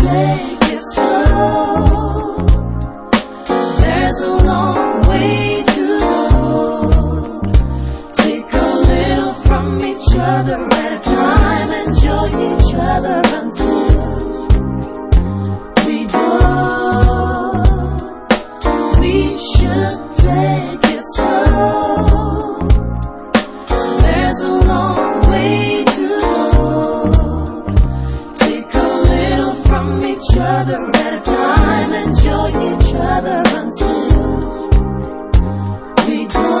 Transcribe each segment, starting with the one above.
take it slow. There's a long way to go. Take a little from each other at a time. Enjoy each other until we go. We should take it slow. There's a long way to go. Take a little from each other at a time. Enjoy each other until we go.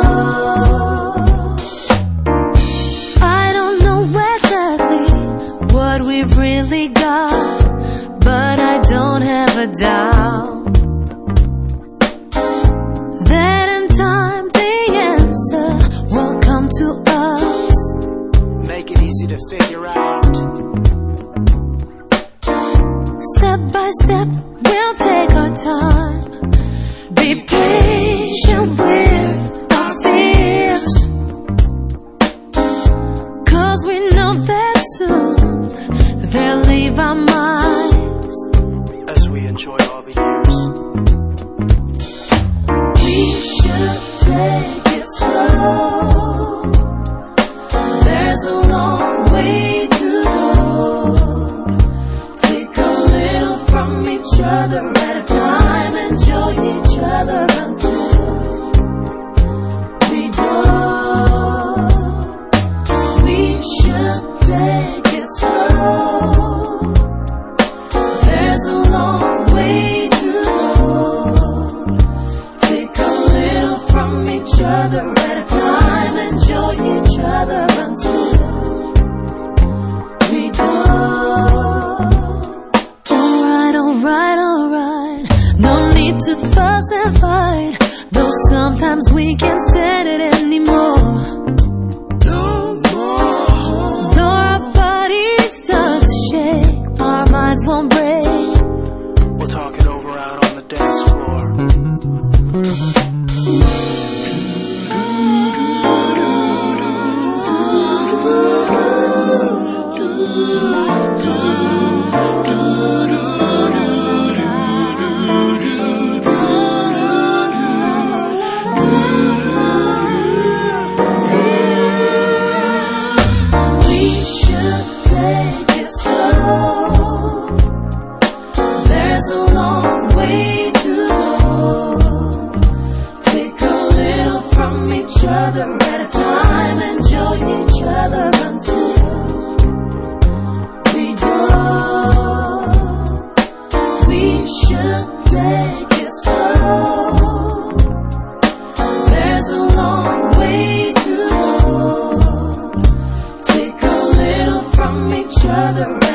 I don't know exactly what we've really got, but I don't have a doubt that in time the answer will come to us. Make it easy to figure out. Step by step, we'll take our time. Be patient with our fears, 'cause we know that soon they'll leave our minds As we enjoy all the years. We should take it slow. There's a long way to go. Take a little from each other at a time. Enjoy each other until we go. We should take it slow. There's a long way to go. Take a little from each other at a time. Enjoy each other until we go. Alright, alright, alright. No need to fuss and fight, though sometimes we can't stand it anymore. Though our bodies start to shake, our minds won't break. We'll talk it over out on the dance floor. We should take it slow. There's a long way to go. Take a little from each other at a time. Enjoy each other until we go. We should take it slow. There's a long way to go. Take a little from each other